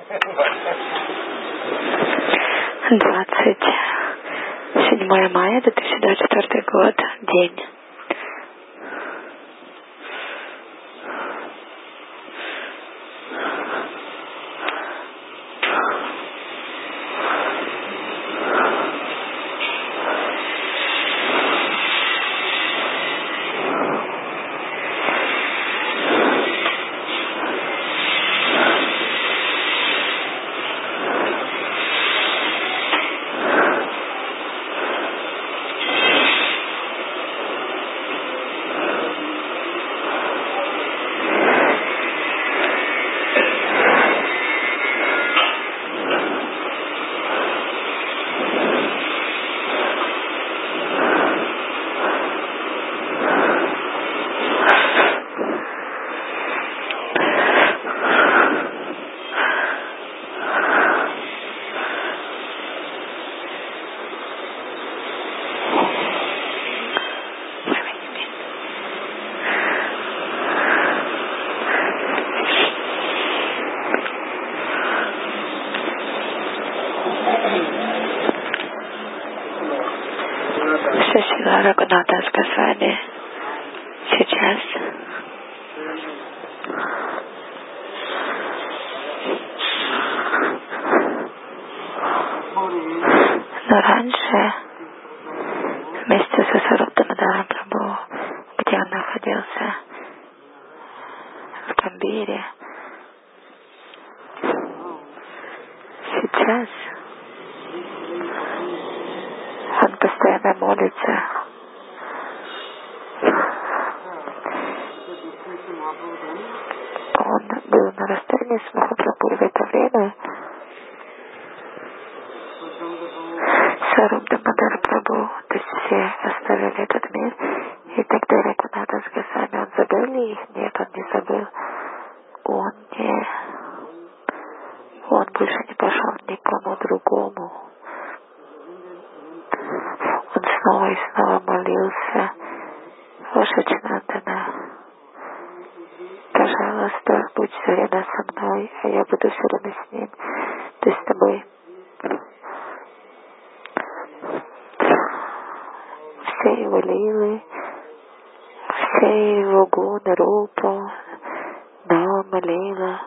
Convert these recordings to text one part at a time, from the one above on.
27 мая 2024 год. День. Рагунатанска с вами сейчас. Но раньше вместе со Сварупдамадаром Прабху, где он находился в Камбире, сейчас он постоянно молится. Он был на расстоянии с Махапрабху в это время. Сварупдамадар Прабху, то есть все оставили этот мир, и тогда Рагунатас Госвами, он забыл их? Нет, он не забыл. Он больше не пошел никому другому. Он снова и снова молился: «О Сачинандана, пожалуйста, будь все время со мной, а я буду все время с ним, то есть с тобой». Все его лилы, все его гуны, рупа, нама, лила.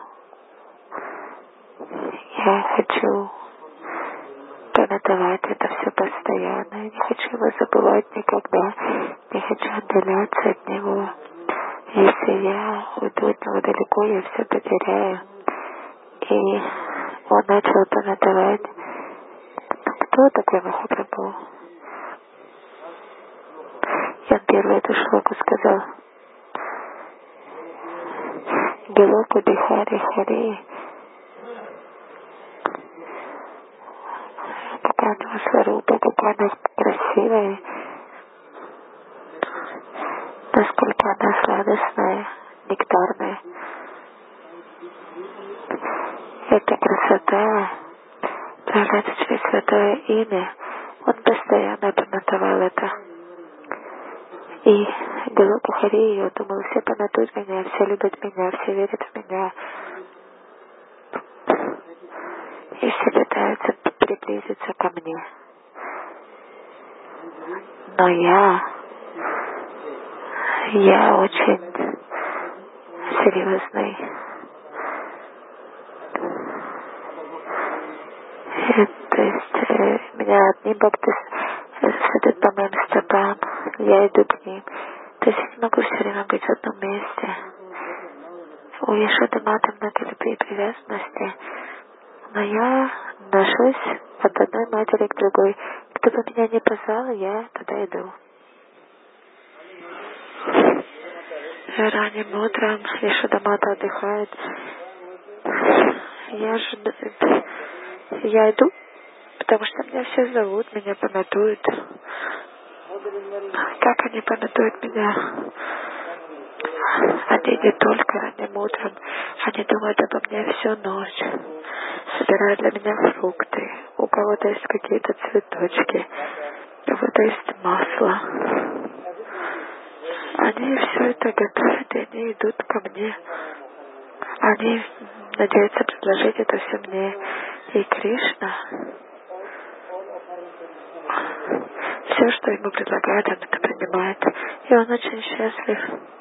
Я хочу понадавать это все постоянно. Я не хочу его забывать никогда. Не хочу отдаляться от него. Если я уйду от него далеко, я все потеряю. И он начал понадавать. Кто такой Махапрабху? И он первую эту шлоку сказал: Гелоку Бихари Хари. Какая у него сварупа, какая она красивая, насколько она сладостная, нектарная. Эта красота проявляется через святое имя. Он постоянно понадавал это. И Гелоку Хари, я думал, все понадуют меня, все любят меня, все верят в меня. И все пытаются приблизиться ко мне. Но я очень серьезный. То есть меня одни бхакты садят по моим стопам, я иду к ним. То есть я не могу все время быть в одном месте. У Яшоды Маты много любви и привязанности. Но я ношусь от одной матери к другой. Кто бы меня не позвал, я туда иду. Ранним утром Яшода Мата отдыхает. Я иду, потому что меня все зовут, меня понадуют. Как они понадуют меня? Они не только ранним утром, они думают обо мне всю ночь. Собирают для меня фрукты. У кого-то есть какие-то цветочки, у кого-то есть масло. Они все это готовят, и они идут ко мне. Они надеется предложить это все мне. И Кришна, все, что ему предлагают, он это принимает. И он очень счастлив.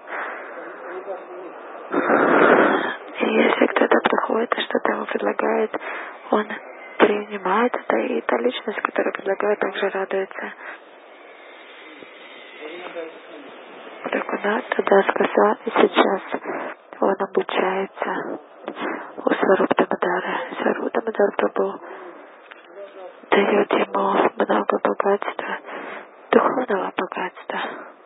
И если кто-то приходит и что-то ему предлагает, он принимает это, и та личность, которая предлагает, также радуется. Рагунат тогда сказал, и сейчас он обучается у Сварупа Дамодара. Сварупа Дамодар Прабху дает ему много богатства, духовного богатства.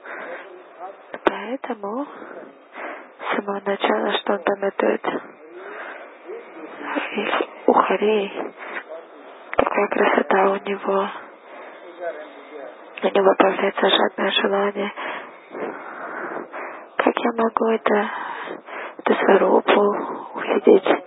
Поэтому с самого начала, что он памятует, у Хари, какая красота у него появляется жадное желание. Как я могу эту Сварупу увидеть?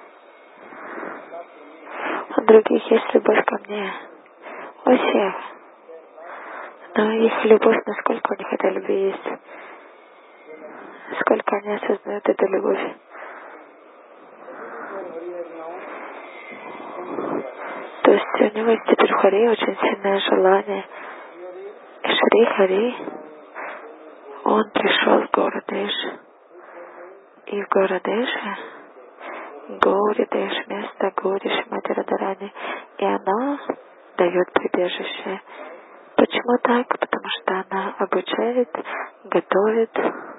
У других есть любовь ко мне. У всех. Но их любовь, насколько у них эта любовь есть? Сколько они осознают эту любовь? То есть у него есть теперь в Хари очень сильное желание. И Шри Хари, он пришел в город Эш. И в город Эше, Гаури Деш, место Гаури Шримати Радхарани, и она дает прибежище. Почему так? Потому что она обучает, готовит,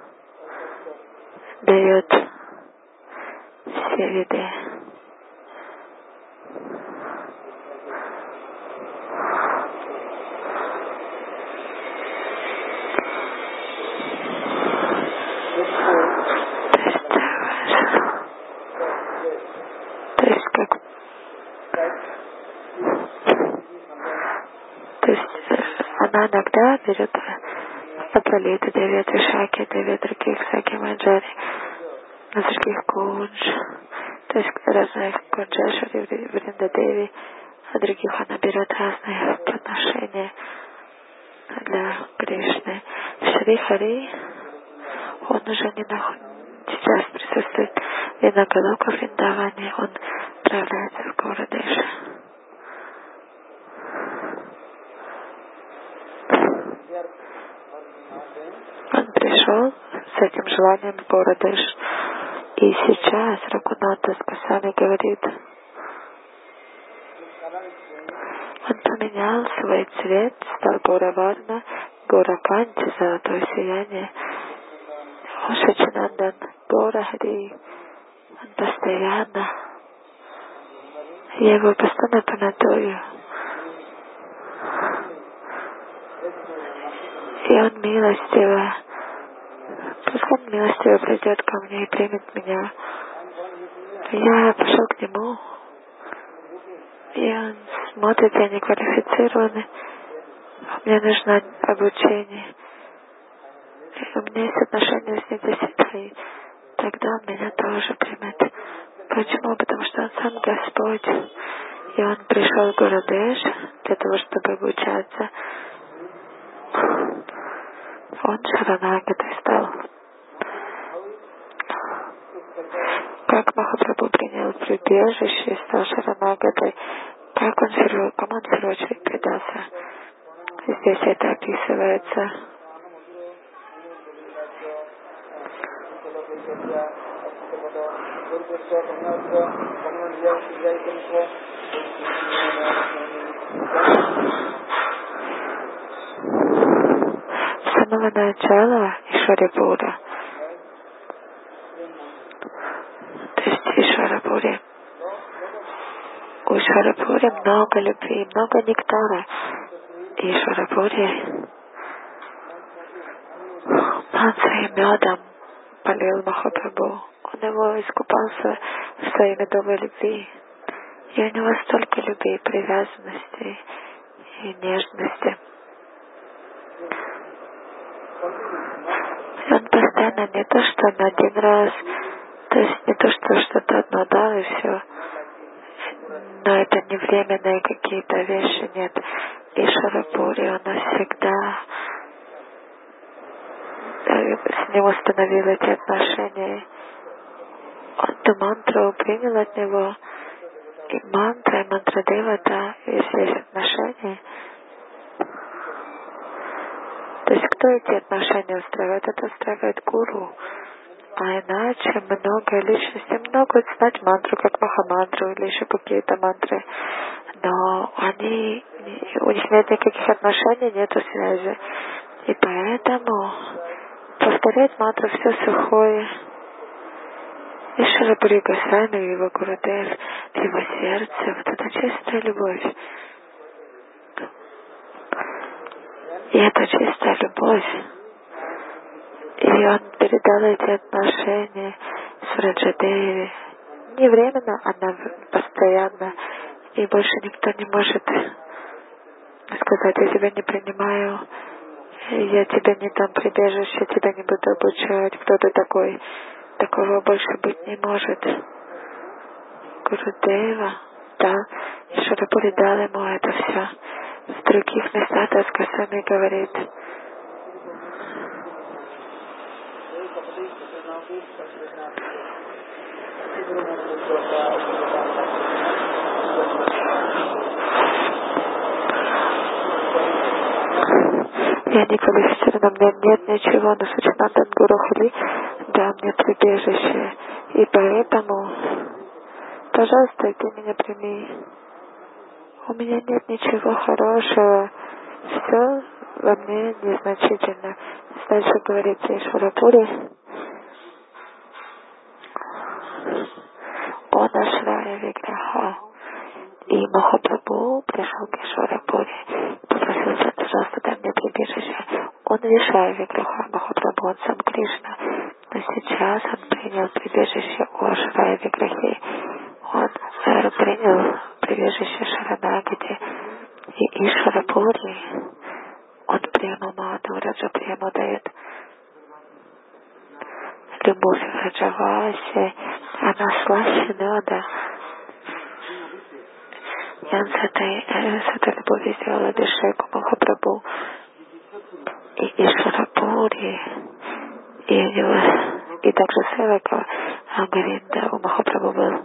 дает все виды. То есть она иногда берет Апралиты, Деви, Тришаки, Деви, других Саки, Манджари, других Кунж, то есть разных Кунджешари, Вриндадеви, а других она берет разные подношения для Кришны. Шри Хари, он уже не сейчас присутствует в Винагалока, в Вриндаване, он отправляется в город Эш. Он пришел с этим желанием в город Эш. И сейчас Рагунатас Госвами говорит, он поменял свой цвет, стал Гора Варна, Гора Канти, золотое сияние. О Шачинандан, Гора Хари, он постоянно, я его постоянно памятую. И он милостиво, пускай он милостиво придет ко мне и примет меня. Я пошел к нему, и он смотрит, я не квалифицированный, мне нужно обучение. И у меня есть отношения с ним до себя, и тогда он меня тоже примет. Почему? Потому что он сам Господь. И он пришел в город Эш для того, чтобы обучаться. Он Шаранагатой стал. Как Махапрабху принял прибежище и стал Шаранагатой, кому он в первую очередь предался. Здесь это описывается. С самого начала Ишварипура, то есть Ишварипуре, у Ишварипуре много любви, много нектара. И Ишварипуре он своим медом полил Махапрабху. Он его искупался в своей медовой любви. И у него столько любви, привязанности и нежности. И он постоянно не то, что на один раз, то есть не то, что что-то одно дал и все. Но это не временные какие-то вещи, нет. И Шарапури, он всегда с ним установил эти отношения. Он ту мантру принял от него, и мантра Девата, если есть отношения. То есть кто эти отношения устраивает? Это устраивает гуру. А иначе много личностей могут знать мантру, как Махамантру или еще какие-то мантры. Но у них нет никаких отношений, нету связи. И поэтому повторять мантру все сухое. И Шрила Госвами, его Гурудев, в его сердце, вот это чистая любовь. И это чистая любовь. И он передал эти отношения с Раджадеви. Не временно, она постоянно. И больше никто не может сказать: я тебя не принимаю, я тебе не дам прибежище, тебя не буду обучать. Кто ты такой? Такого больше быть не может. Гурудева, да, и Шрила дал ему это все. В других местах Дас Госвами говорит: я не квалифицирована, у меня нет ничего, но Сачинандан Гуру Хали дал мне прибежище. И поэтому, пожалуйста, ты меня прими. У меня нет ничего хорошего. Все во мне незначительно. Дальше говорит Ишвара Пури. Он Ашрая Виграха. И Махапрабху пришел к Ишвара Пури, попросил: пожалуйста, дай мне прибежище. Он Вишая Виграха, Махапрабху, он сам Кришна. Но сейчас он принял прибежище у Ашрая Виграхи. Он принял прибежище Шаранагати. И Ишвара Пури, он прямо Маду, Раджа прямо дает любовь в Раджавасе, она слаще меда. И он с этой любовью сделал Абхишеку Махапрабху. И Ишвара-Пури, и также Севака Говинда у Махапрабху был.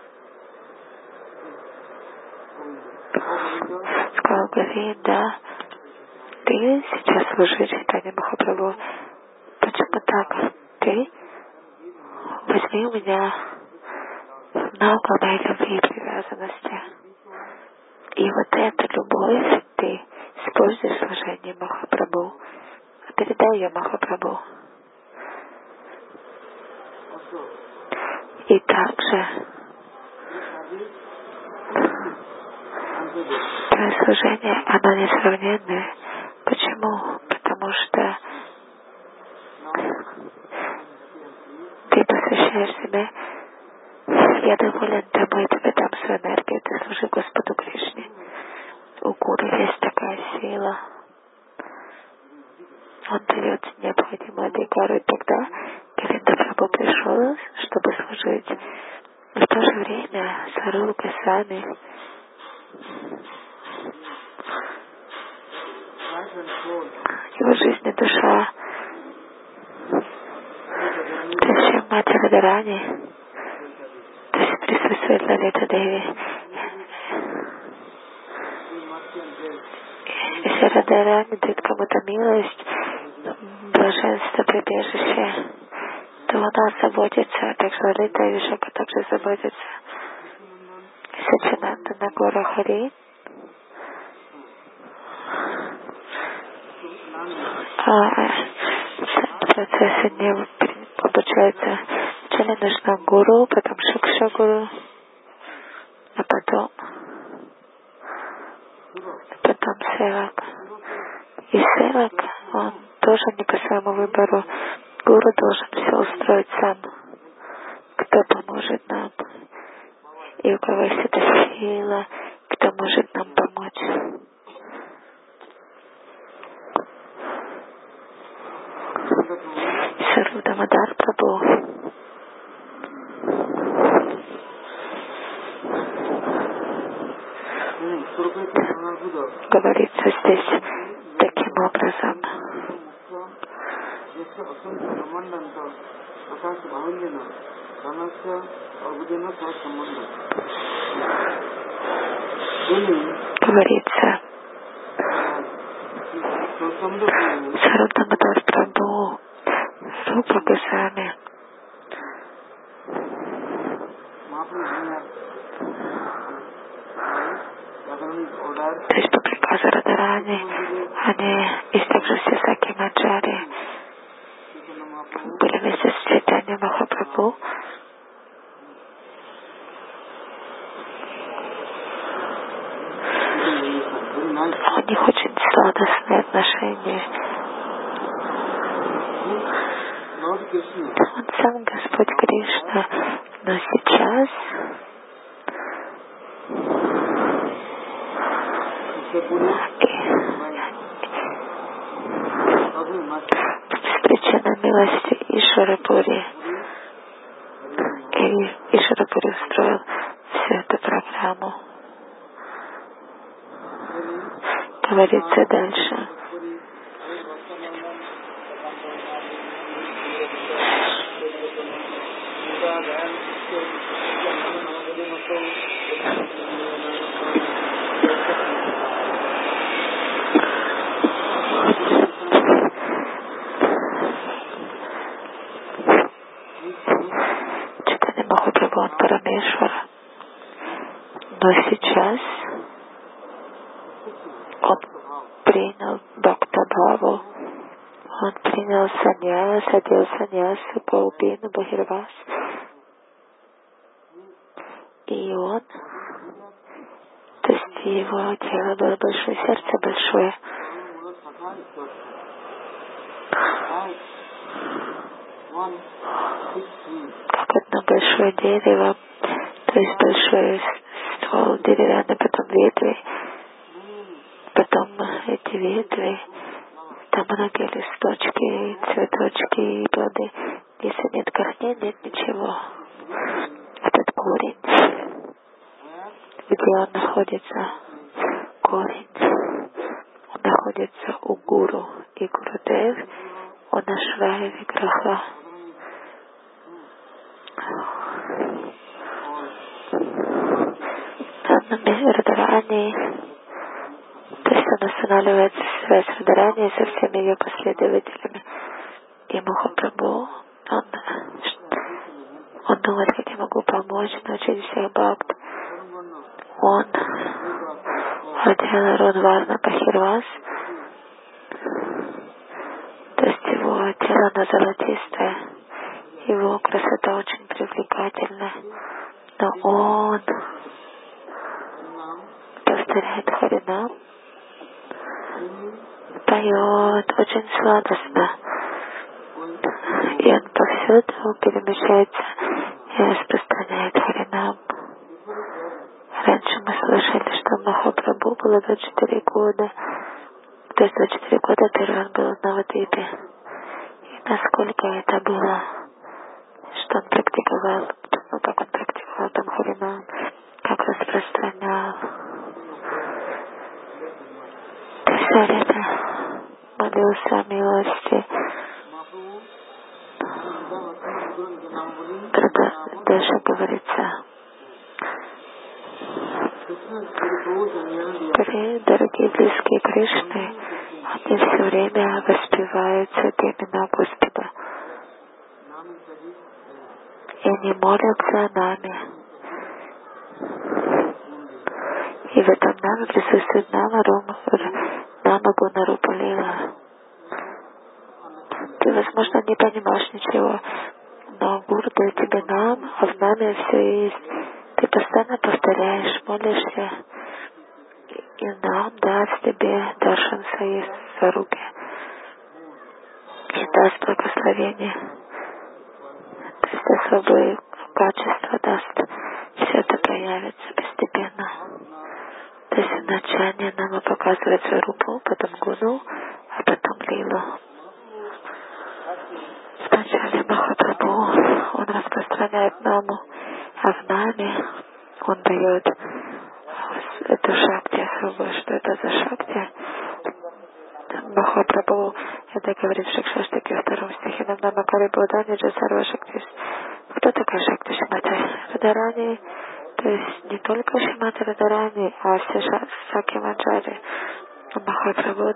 Сказал: Говинда, ты сейчас служишь Чайтанья Махапрабху. Почему так? Ты возьми у меня много моей любви и привязанности. И вот эту любовь ты используешь в служении Махапрабху. Передай ее Махапрабху. И также твое служение, оно несравненное. Почему? Потому что ты посвящаешь себя: я доволен тобой, тебе дам свою энергию, ты служи Господу Кришне. У Гуру есть такая сила. Он дает необходимую адхикару, и тогда Говинда Прабху пришел, чтобы служить. И в то же время Сварупа Госвами, его жизнь и душа, прежде Мати Радарани, то есть присутствует Лалита Деви. Если Радарани дает кому-то милость, блаженство, прибежище, то она заботится, также Лалита и Вишака также заботится. Сачинандана Гора Хари, процессы не обучаются. Вначале нужно гуру, потом шикша гуру, а потом севак. И севак, он тоже не по своему выбору. Гуру должен все устроить сам. Кто поможет нам? И у кого есть эта сила, кто может нам помочь? Сварупа Дамодар Прабху говорится здесь таким образом. Говорится, Сарвадамадар Прабху, Рупа Госвами, то есть по приказу Радарани, они, и также все Сакимаджари, были вместе с Чайтаньей Махапрабху. У них очень сладостные отношения. Он сам Господь Кришна, но сейчас с причиной милости Ишварапури, и Ишварапури устроил всю эту программу. Говорится дальше. Чайтанья Махапрабху, он Парамешвара. Но сейчас он принял Бхактабхаву, он принял саньяс, одел саньясу по убину Бахирвас. И он, то есть его тело было большое, сердце большое. Как одно большое дерево, то есть большой ствол деревянный, потом ветви, потом эти ветви, там многие листочки, цветочки и плоды. Если нет корней, нет ничего. Этот корень, где он находится, корень, он находится у Гуру и Гурудев, он Ашрая Виграха. Радарани, то есть он устанавливает связь Радарани со всеми ее последователями. И Махапрабху, он думает, как я могу помочь, научить всех бхакт. Он одел Рудварна Бахирвас, то есть его тело оно золотистое, его красота очень привлекательна, но он повторяет Харинам, поет очень сладостно, и он повсюду перемещается и распространяет Харинам. Раньше мы слышали, что Махапрабху было 24 года, то есть 24 года первый раз был в Навадвипе. И насколько это было, что он практиковал, ну как он практиковал там Харинам, как распространял. Все время молился о милости. Дальше говорится, дорогие близкие Кришны, они все время воспевают святые имена Господа. И они молятся о нами. И в этом наме присутствует Нама Гуна Рупа Лила. Ты, возможно, не понимаешь ничего, но Гуру дает тебе нам, а в наме все есть. Ты постоянно повторяешь, молишься, и нам даст тебе даршан своей сварупе, и даст благословение, то есть особые качества даст. Все это проявится постепенно. То есть вначале нам показывает сварупу, потом Гуну, а потом Лилу. Вначале Махапрабху, он распространяет наму, а в наме он дает эту шакти особую. Что это за шакти? Махапрабху, это говорит в Шикшаштаке, в 2 стихе, нам Намакари Бодани Джасарва Шактис Кто такая Шакти Шримати Радарани? То есть не только Шримати Радарани, а все Шаки Манджари. Махапрабху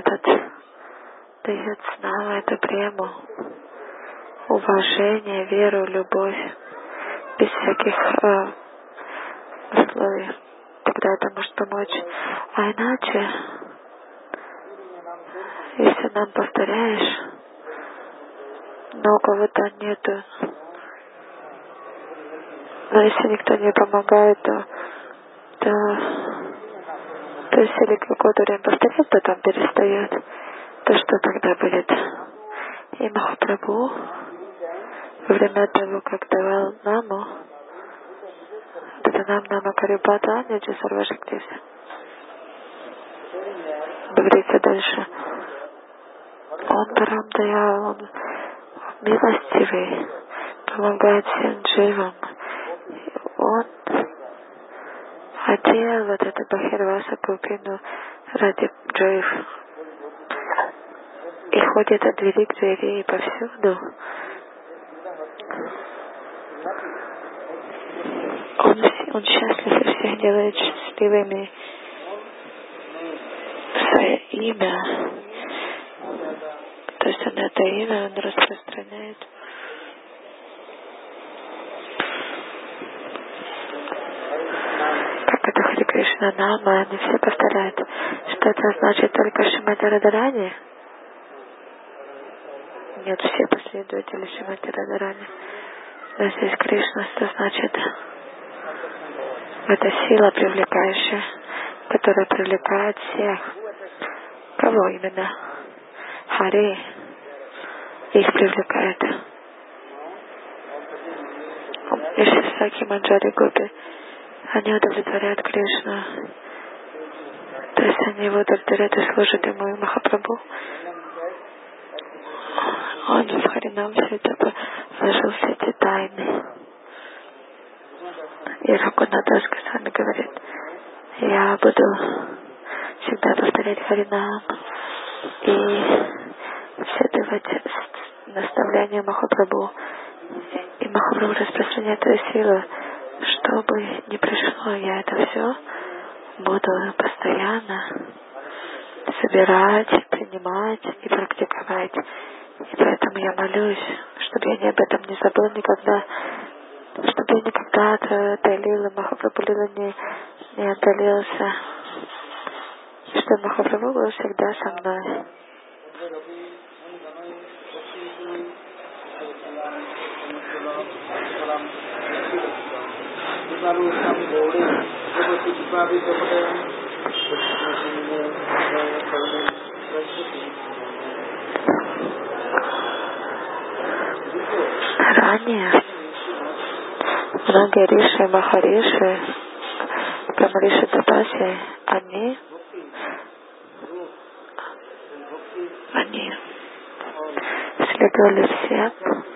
дает снова эту прему, уважение, веру, любовь, без всяких условий. Тогда это может помочь. А иначе, если нам повторяешь, но у кого-то нету, но если никто не помогает, то есть или какое-то время повторять, потом перестает, то что тогда будет? И Махапрабху во время того, как давал наму, это нам нама Карипата, Аняджи Сарвашактис. Говорится дальше. Он Парам Дая, он милостивый, помогает всем дживам. Он одел вот эту Бахирваса Купину ради джив. И ходит от двери к двери и повсюду. Он счастлив и всех делает счастливыми. Свое имя. То есть он это имя он распространяет. Как это Хари Кришна Нама, они все повторяют, что это значит только Шримати Радарани. Нет, все последователи Шримати Радарани. Но здесь Кришна, что значит? Это сила привлекающая, которая привлекает всех. Кого именно? Хари. Их привлекает. И Шисаки Манджари Гопи, они удовлетворяют Кришну. То есть они его удовлетворяют и служат ему, и Махапрабху. Он в Харинам все это вложил все эти тайны. И Рагунатас Госвами говорит, я буду всегда повторять Харинам и следовать наставлению Махапрабху. И Махапрабху распространяет эту силу, что бы ни пришло, я это все буду постоянно собирать, принимать и практиковать. И поэтому я молюсь, чтобы я об этом не забыл никогда, чтобы я никогда от Лилы Махапрабху Лила не отдалился, и чтобы Махапрабху был всегда со мной. Ранее многие риши, махариши, Брамариши Татаси, они следовали всем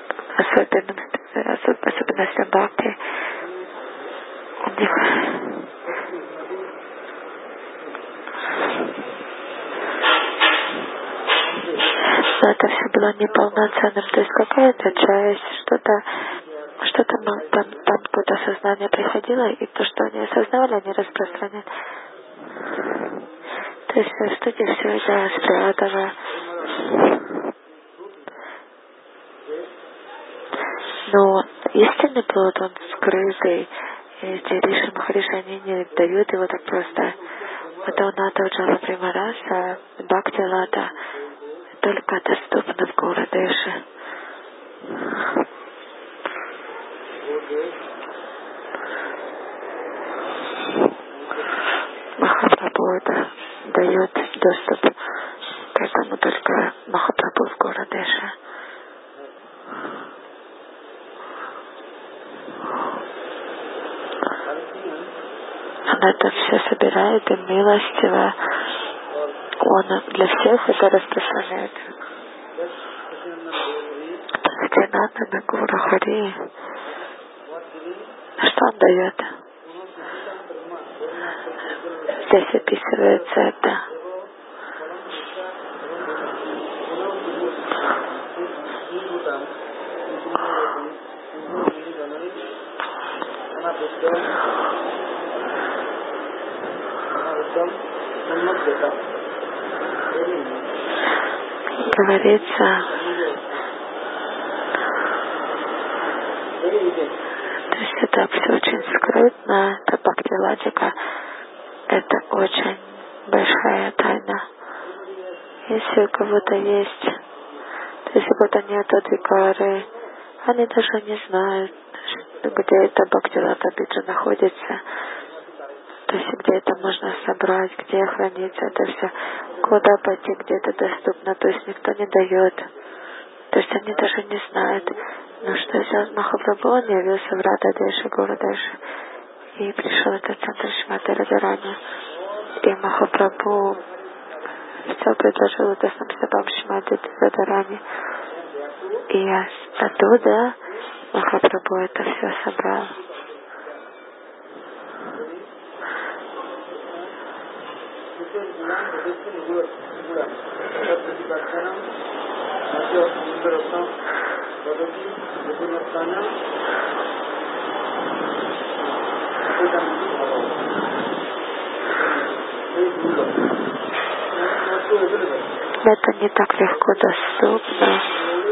особенностям бхакти. У них но это все было неполноценным, то есть какая-то часть, что-то там какое-то сознание приходило, и то, что они осознавали, они распространяли. То есть в студии все это спрятано. Но истинный плод, он скрытый, и эти Риши Махариши, они не дают его так просто. Это у Ната Уджала Примараса, Бхакти Лата, только доступно в Гаурадеше. Махапрабху дает доступ к этому только Махапрабху в Гаурадеше. Он это все собирает и милостиво. Он для всех это распространяет. Нитянанда на Гуру Хари. Что он дает? Здесь описывается это. Говорится, то есть это все очень скрытно, это бхакти-ладика, это очень большая тайна. Если у кого-то есть, то есть у кого-то нет адвикары, они даже не знают, где это бхакти-лата биджа находится, то есть где это можно собрать, где хранится это все, куда пойти, где это доступно, то есть никто не дает, то есть они даже не знают. Но что сделал Махапрабху, он явился в Рададеше, Горадеше, и пришел этот центр Шримати Радхарани, и Махапрабху все предложил это самстапам Шримати Радхарани, и оттуда Махапрабху это все собрал. Это не так легко доступно.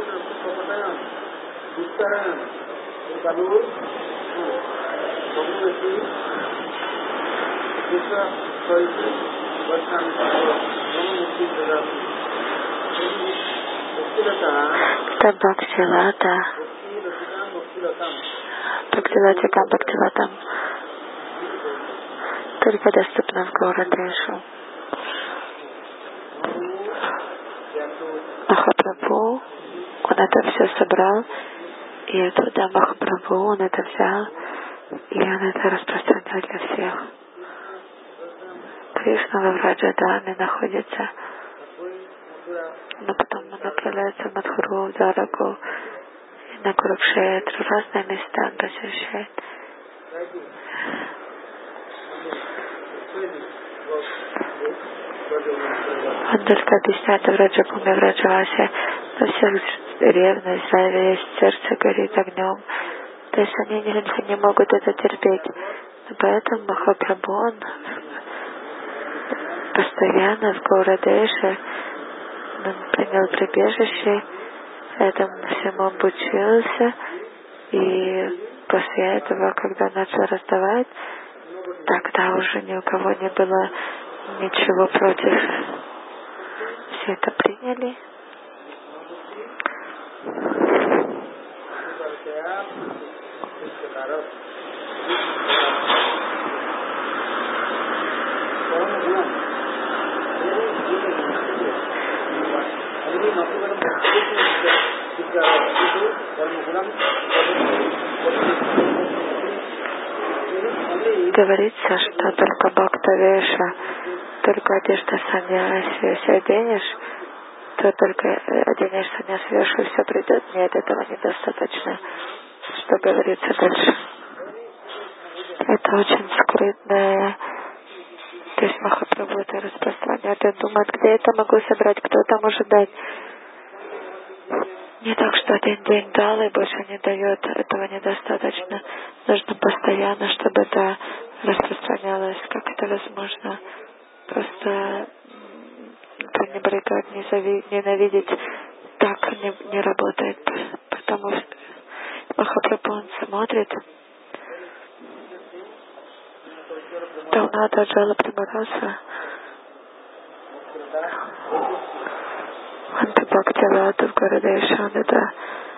Это бхакти-лата. Бхакти-латикам, бхакти-латам. Только доступно в Горадешу. Махапрабху, он это все собрал, и оттуда Махапрабху, он это взял, и он это распространял для всех. Кришна в Враджадаме находится, но потом он отправляется в Мадхуру, в Двараку, на Курукшетру, разные места он посещает. Он только объясняет в Раджабхуме, в Раджавасе, во всех ревность, зависть, сердце горит огнем. То есть они не могут это терпеть. И поэтому Махапрабху, он постоянно в Горадеше, он принял прибежище, этому всему обучился, и после этого, когда начал раздавать, тогда уже ни у кого не было ничего против. Все это приняли. Говорится, что только Бхактавеша, только одежда саньяси, если оденешь, то только оденешь саньяси вешу, и все придет. Нет, этого недостаточно, что говорится дальше. Это очень скрытное. То есть Махапрабху это распространяет. Он думает, где это могу собрать, кто это может дать. Не так, что один день дал и больше не дает, этого недостаточно. Нужно постоянно, чтобы это распространялось, как это возможно. Просто пренебрегать, ненавидеть, так не работает. Потому что Махапрабху, он смотрит, Тавната Джала Примараса, Антибхактилата в Горадеше, он это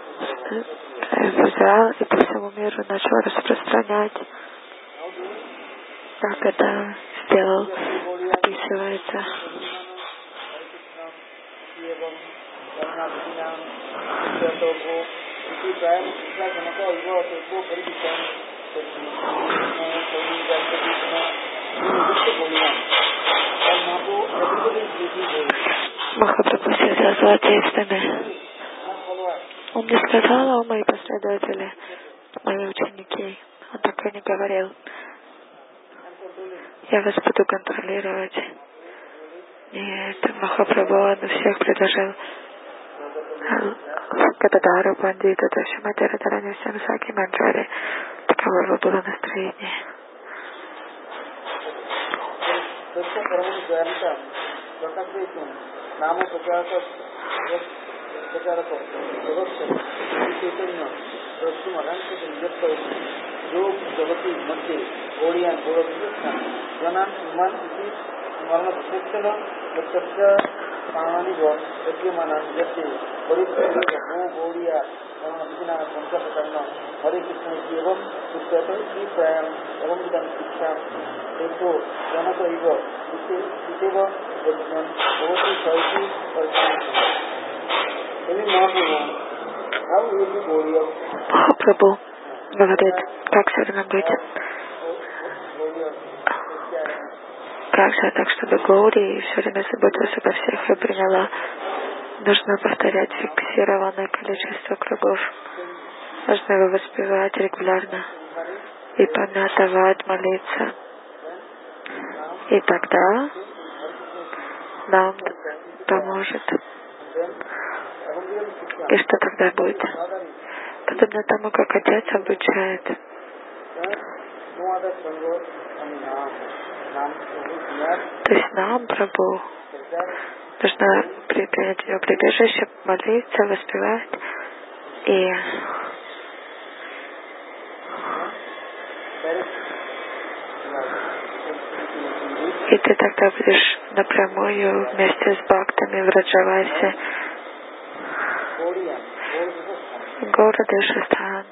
взял и по всему миру начал распространять. Как это сделал, описывается. Махапрабху связал златистами. Он не сказал, о мои последователи, мои ученики. Он так и не говорил. Я вас буду контролировать. И это Махапрабху, он всех предложил Когда Дару бандита, то Шримати Радхарани всем всякие манджари, таково было настроение. Махапрабху говорит, как шарана быть, как же так, чтобы Гаури все время заботилась обо всех и приняла. Нужно повторять фиксированное количество кругов. Нужно его воспевать регулярно и памятовать, молиться. И тогда нам поможет. И что тогда будет? Подобно тому, как Отец обучает. То есть нам, Прабху, нужно принять его прибежище, молиться, воспевать. И ты тогда будешь напрямую вместе с бхактами в Раджавасе. Горадеш-стан.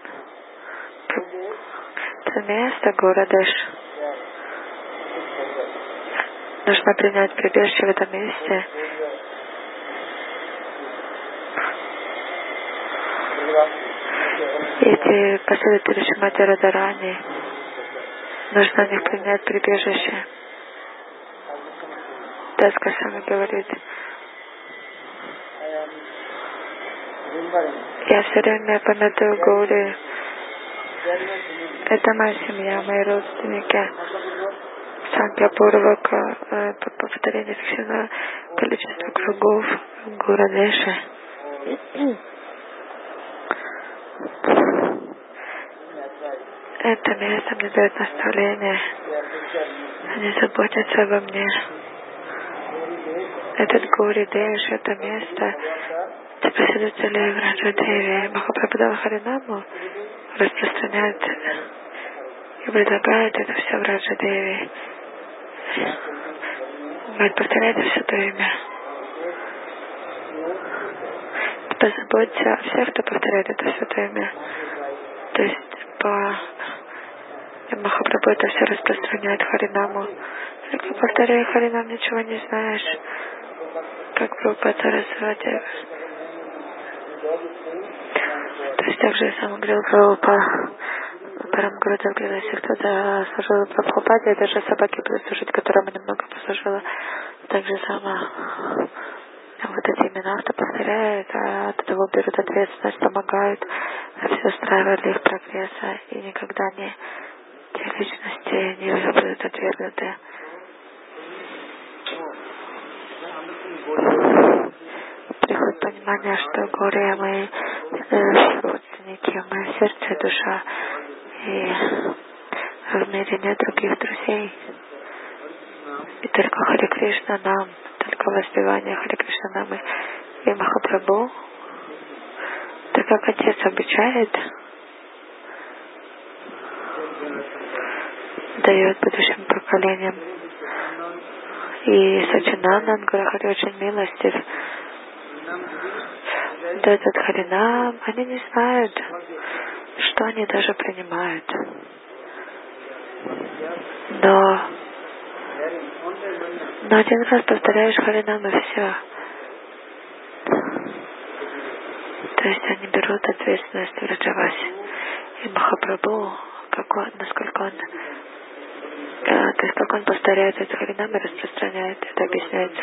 Это место Горадеш. Нужно принять прибежище в этом месте. Эти последователи Шримати Радхарани, нужно в них принять прибежище. Дас Госвами говорит, я все время памятую Гаури. Это моя семья, мои родственники. Санкья-пурвака, повторение фиксированного количества кругов в Горадеше. Это место мне дает наставление. Они заботятся обо мне. Этот Гаури-деш, это место, где последователи Враджа-деви Махапрабху Харинаму распространяют и предлагают это все в Раджа-деви. Говорит, повторяйте все то имя. Позаботься о всех, кто повторяет это святое имя. То есть Махапрабху это все распространяет Харинаму. Только повторяя Харинам, ничего не знаешь. Как Прабхупада Сарасвати. То есть также сам говорил Прабхупада. Парамгуру говорил, если кто-то служил Прабхупаде, даже собаки будут служить, которому немного послужила. Так же само вот эти имена, кто повторяет, а от этого берут ответственность, помогают, все устраивают для их прогресса, и никогда те личности не будут отвергнуты. Приходит понимание, что горе мои родственники, мое сердце, душа, и в мире нет других друзей. И только Харе Кришна нам, только воспевание Харе Кришна нам и Махапрабху, так как Отец обучает, дает будущим поколениям. И Сачинандан Гурахари очень милостив. Дает от Харинам, они не знают, что они даже принимают. Но один раз повторяешь Харинам и все. То есть они берут ответственность в Раджавасе. И Махапрабху, насколько он, то есть как он повторяет этот Харинам и распространяет, это объясняется.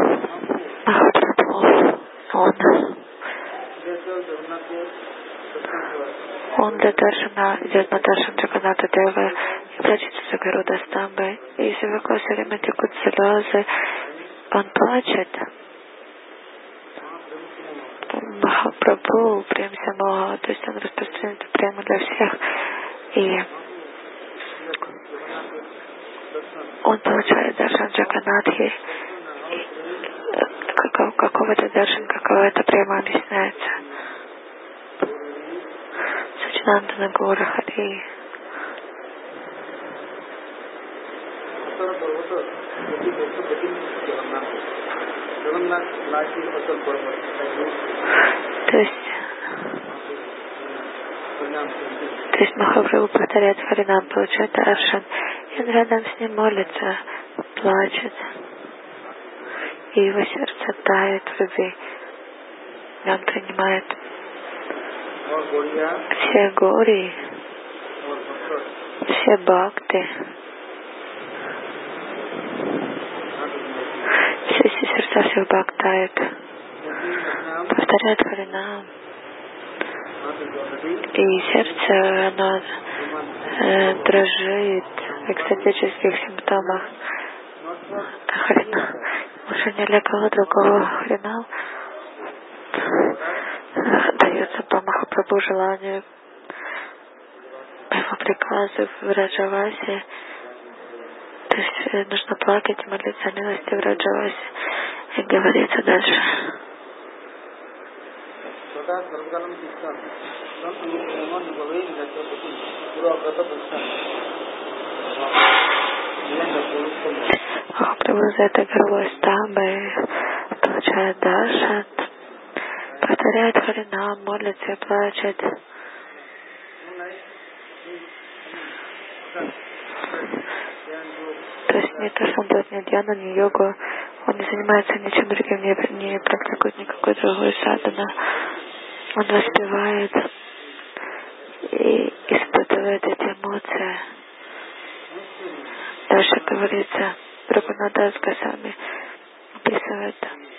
Махапрабху, он Он для Даршана идет на Даршан Джаганната Девы и прячется за гору Дастамбы. И из его глаз все время текут слезы. Он плачет. Махапрабху, Премся Моха, то есть он распространяет прямо для всех. И он получает Даршан Джаганатхи. Какого-то Даршан, какого-то прямо объясняется. Сачинандана Гора Хари. То есть Махапрабху повторяет Харинам, получает Даршан, и он рядом с ним молится, плачет, и его сердце тает в любви. И он принимает все гори, все бхакти, все сердца всех бхакт тают, повторяет Харинам. И сердце, оно дрожит в экстатических симптомах. Харинам, уже не для кого другого Харинам дается по Махапрабху желанию, его приказу в Раджавасе. То есть нужно плакать и молиться о милости в Раджавасе. И говорится дальше. Махапрабху за это горло Стамбы получает Даршан, повторяет Харинам, молится и плачет. То есть не то, что он делает ни дьяну, ни йогу, он не занимается ничем другим, не практикует никакой другой садхана. Он воспевает и испытывает эти эмоции. Дальше говорится, Рагунатдас Госвами описывает,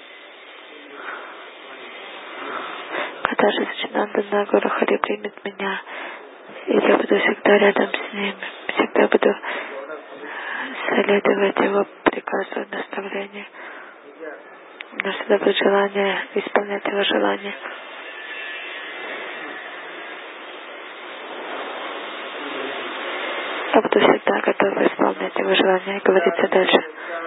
когда же Сачинандана Гора Хари примет меня, и я буду всегда рядом с ним, всегда буду следовать его приказу и наставлению. У меня всегда будет желание исполнять его желание. Я буду всегда готов исполнять его желание. И говорится дальше.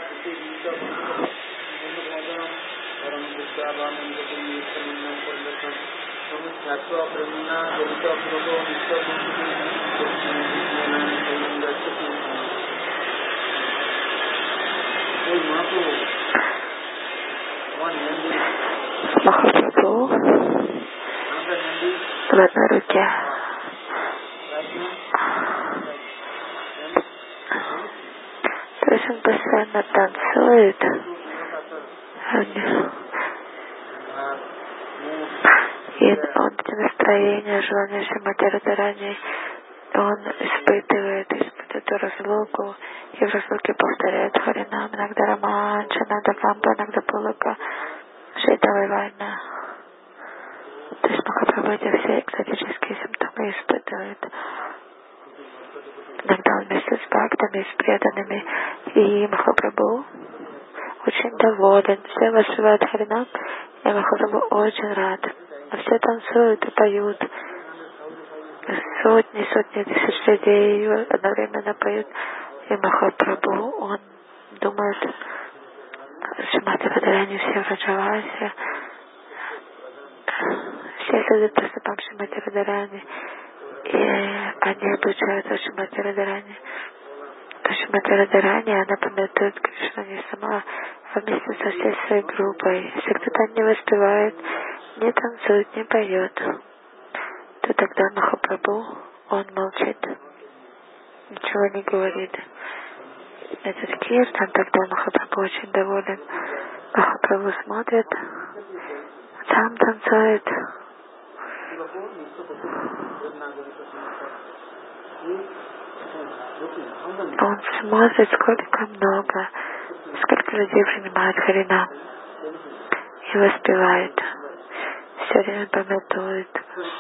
Махапрабху в одной руке то есть он постоянно танцует, и он эти настроения, желания Шримати Радхарани, он испытывает эту разлуку, и в разлуке повторяет Харинам, иногда Романча, иногда Кампа, иногда Пулака, Шейтавай Вайна. То есть Махапрабху эти все экзотические симптомы испытывает. Иногда он вместе с бхактами, с преданными, и Махапрабху очень доволен. Все воспевают Харинам, и Махапрабху очень рад. А все танцуют и поют. Сотни тысяч людей одновременно поют. И Махапрабху, он думает, Шримати Радхарани все в Раджавасе, все следуют по стопам Шримати Радхарани, и они обучаются Шримати Радхарани. То Шримати Радхарани, она памятует Кришну не сама, а вместе со всей своей группой. Если кто-то не воспевает, не танцует, не поет, то тогда Махапрабху, он молчит, ничего не говорит. Этот киртан, тогда Махапрабху очень доволен. Махапрабху смотрит, сам танцует. Он смотрит, сколько много, сколько людей принимают Харинам и воспевает. все время памятует.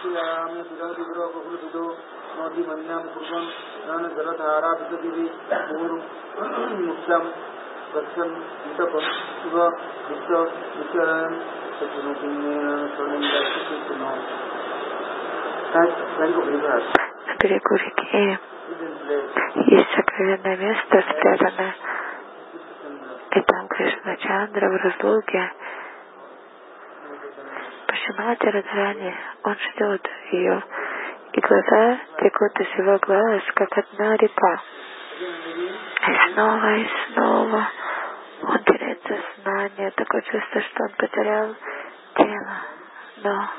На берегу реки есть сокровенное место, спрятанное. И там Кришна Чандра в разлуке. Пашимати Радхарани, он ждет ее, и глаза текут из его глаз, как одна река. И снова он теряет сознание, такое чувство, что он потерял тело. Но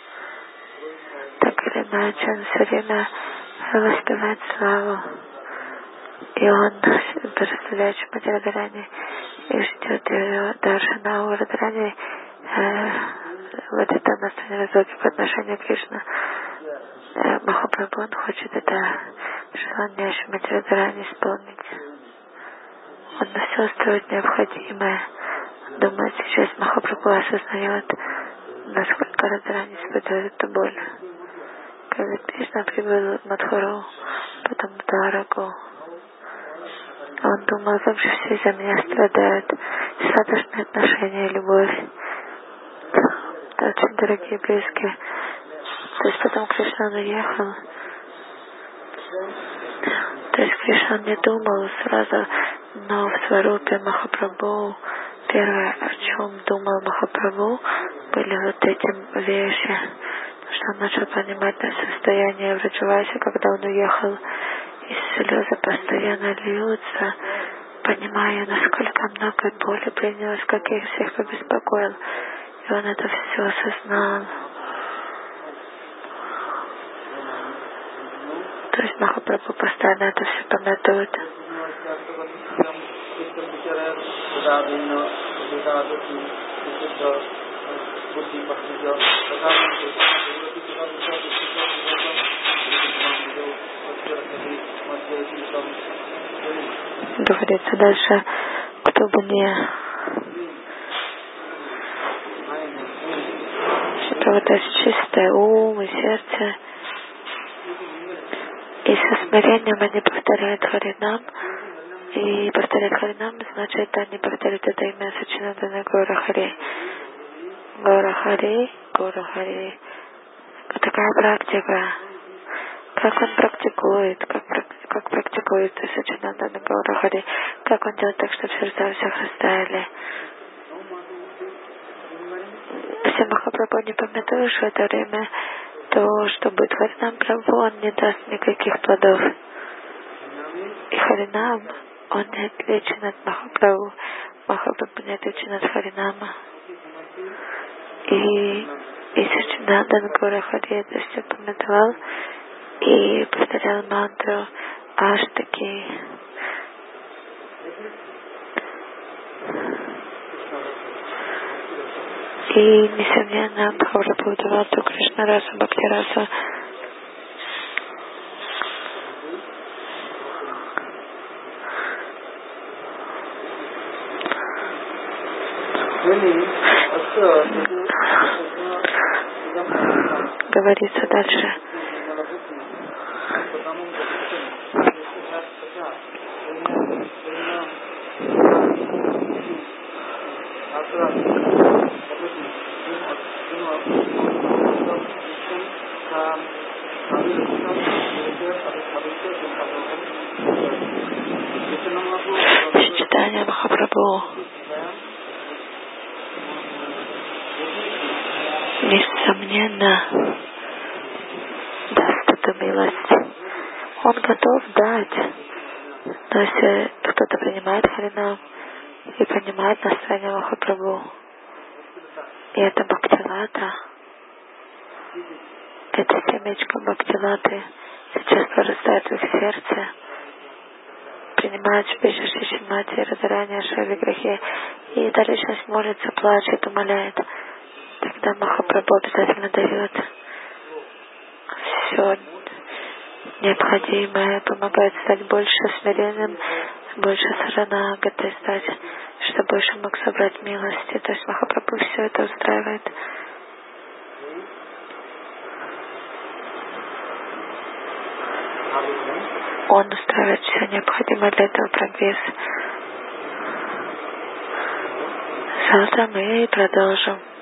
так или иначе он все время воспевает славу. И он представляет Шримати Радхарани и ждет ее Даршана у Радхарани. Вот это настроение разлуки по отношению к Кришне. Махапрабху, он хочет это желание Шримати Радхарани исполнить. Он все устроит необходимое. Он думает, сейчас Махапрабху осознает, насколько Радхарани испытывает эту боль. Когда Кришна прибыл в Мадхуру, потом в Двараку, он думал, как же все из-за меня страдают. Сладостные отношения, любовь. Это очень дорогие, близкие. То есть потом Кришна уехал. То есть Кришна не думал сразу, но в Сварупе Махапрабху, первое, о чем думал Махапрабху, были вот эти вещи. Что он начал понимать на состояние Враджаваси, когда он уехал, и слезы постоянно льются, понимая, насколько много боли принес, как я их всех побеспокоил. И он это все осознал. То есть Махапрабху постоянно это все памятует. Говорится дальше, кто бы не вот это чистое ум и сердце, и со смирением они повторяют Харинам, и повторять Харинам, значит, они повторяют это имя Сачинандана Гора Хари. Гора Хари, Гора Хари. Вот такая практика. Как он практикует, как практикует Сачинандана Гора Хари, как он делает так, чтобы сердца у всех растаяли. Если Махапрабху не памятуешь в это время, то, что будет Харинам Прабху, он не даст никаких плодов. И Харинам, он не отличен от Махапрабху. Махапрабху не отличен от Харинама. И Сачинандан Гора Хари это все памятовал и повторял мантру Аштаки. И, несомненно, Махапрабху давал то Кришна расу, Бхакти расу. Говорится дальше. Читание Махапрабху несомненно даст эту милость. Он готов дать. Но если кто-то принимает Харинам и понимает настроение Махапрабху, и это Бхактилата, эта семечка Бхактилаты сейчас прорастает в их сердце, принимает Шпиша Шишимати, Радхарани, Ашави Грахи, и эта личность молится, плачет, умоляет. Тогда Махапрабху обязательно дает все необходимое, помогает стать больше смиренным, больше саранагатой стать, чтобы больше мог собрать милости. То есть Махапрабху все это устраивает. Он устраивает все необходимое для этого прогресс. Завтра мы продолжим.